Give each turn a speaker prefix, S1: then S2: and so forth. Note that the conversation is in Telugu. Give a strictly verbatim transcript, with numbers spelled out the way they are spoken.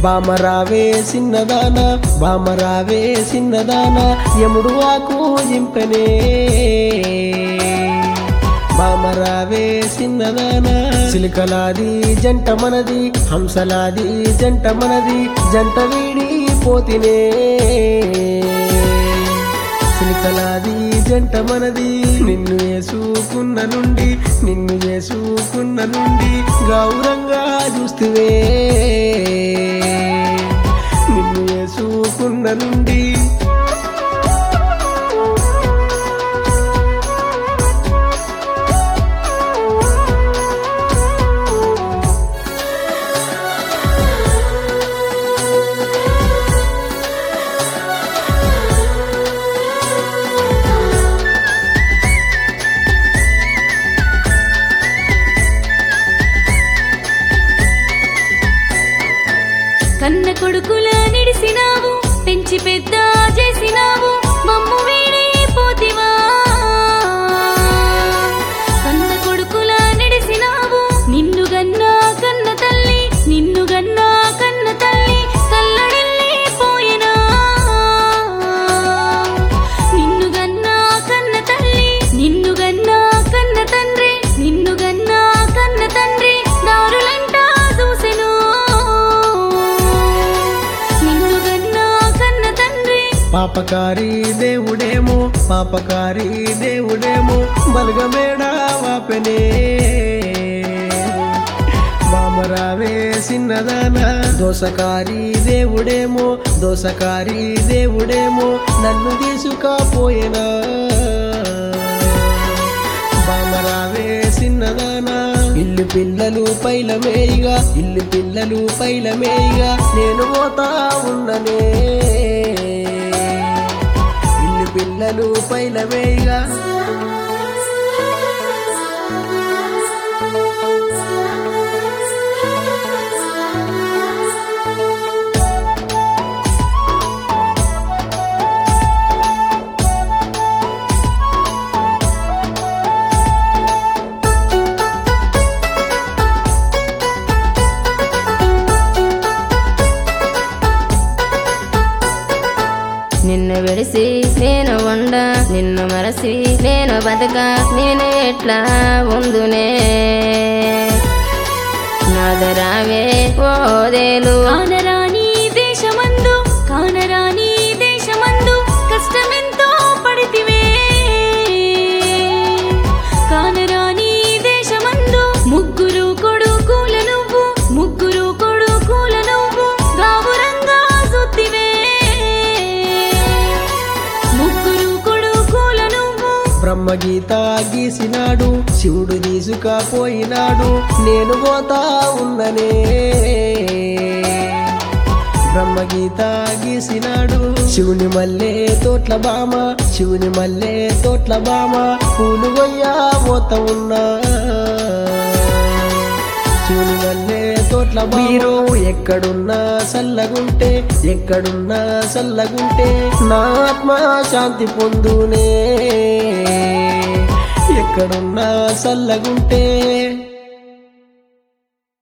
S1: బామరావే సిన్నదానా బామరావే సిన్నదానా యముడు ఆకు జింపెనే బామరావే సిన్నదానా చిలుకలాది జంట మనది హంసలాది జంట మనది జంట వీడి పోతినే చిలుకలాది జంట మనది నిన్ను చేసుకున్న నుండి నిన్ను చేసుకున్న నుండి గౌరంగా చూస్తువే నిన్ను చేసుకున్న నుండి
S2: కన్న కొడుకుల నిడిసినావు పెంచి పెద్ద చేసినావు మమ్ము వీడి పోతివా కన్న కొడుకుల నిడిసినావు నిన్ను గన్నా కన్న తల్లి నిన్ను గన్నా కన్న తల్లి కల్లడిల్లి పోయినా నిన్ను గన్నా కన్న తల్లి నిన్ను గన్నా కన్న తండ్రి నిన్ను గన్నా కన్న తండ్రి దారులంట చూసెను
S1: పాపకారి దేవుడేమో పాపకారి దేవుడేమో బలగమేడా వాపెనే బామరావే సిన్నదానా దోసకారి దేవుడేమో దోసకారి దేవుడేమో నన్ను తీసుకపోయేనా బామరావే సిన్నదానా ఇల్లు పిల్లలు పైలమేయిగా ఇల్లు పిల్లలు పైలమేయిగా నేను పోతా ఉన్ననే పిల్లలు పైలమేయిగా
S2: నిన్ను విడిసి నేను ఉండ నిన్ను మరసి నేను బతక నేను ఎట్లా ఉందునే నాదరావే ఓదేలు కానరాని దేశమందు కానరాని దేశమందు కష్టమెంతో పడితివే కానరాని దేశమందు ముగ్గురు కొడుకుల నువ్వు ముగ్గురు కొడుకుల నువ్వు గావురంగా సుత్తివే
S1: బ్రహ్మగీత గీసినాడు శివుడు తీసుకపోయినాడు నేను పోతా ఉన్ననే బ్రహ్మగీత గీసినాడు శివుని మల్లె తోట్ల బామ శివుని మల్లె తోట్ల బామ పూలు గొయ్యా పోతా ఉన్నా శివుని మల్లె తోట్ల మీరు ఎక్కడున్నా సల్లగుంటే ఎక్కడున్నా సల్లగుంటే నా ఆత్మ శాంతి పొందునే ఎక్కడున్నా సల్లగుంటే